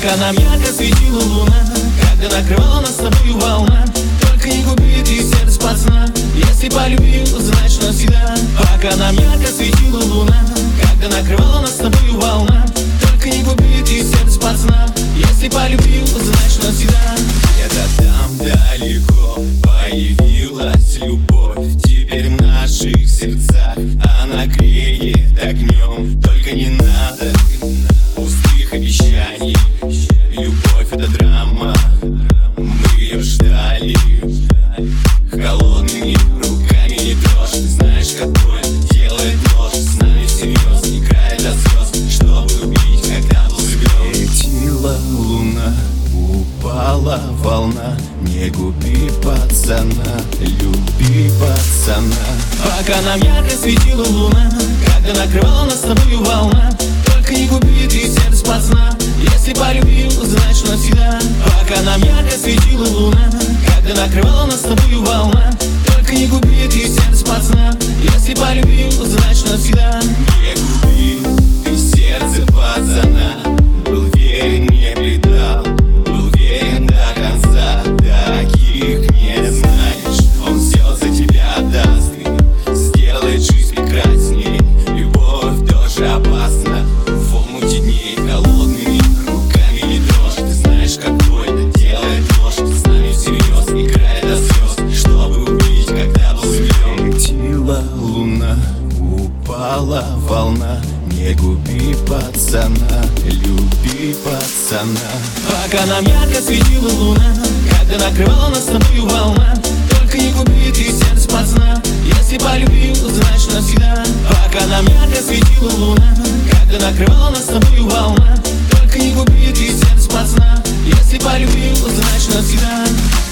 Пока нам ярко светила луна, когда накрывала нас с тобою волна. Только не губи ты сердце пацана, если полюбил, значит навсегда. Пока нам ярко светила луна, когда накрывала нас с тобою волна. Только не губи ты сердце пацана, если полюбил, значит навсегда. Где-то там далеко появилась любовь. Теперь в наших сердцах она греет огнем. Только не надо пустых обещаний. Любовь — это драма, мы ее ждали. Холодными руками не трожь. Ты знаешь, как больно делает ложь. С нами всерьез играет до слез, чтобы убить, когда был влюблен. Светила луна, упала волна. Не губи пацана, люби пацана. Пока нам ярко светила луна, когда накрывала нас с тобою волна. Только не губи ты сердце пацана, если полюбил, значит навсегда. Пока нам ярко светила луна, когда накрывала нас с тобою волна. Только не губи ты сердце пацана, если полюбил, значит навсегда. Не губи ты сердце пацана. Был верен, не предал, был верен до конца. Таких не знаешь, он все за тебя отдаст и сделает жизнь прекрасней. Любовь тоже опасна, в омуте дней холодными руками не трожь. Ты знаешь, как больно делает ложь. С нами всерьез играет до слез, чтобы убить, когда был влюблен. Светила луна, упала волна. Не губи пацана, люби пацана. Пока нам ярко светила луна, когда накрывала нас с тобою волна. Только не губи ты сердце пацана, если полюбил, значит навсегда. Пока нам ярко светила луна, когда накрывала нас с тобою волна. Только не губи ты сердце пацана, если полюбил, значит навсегда.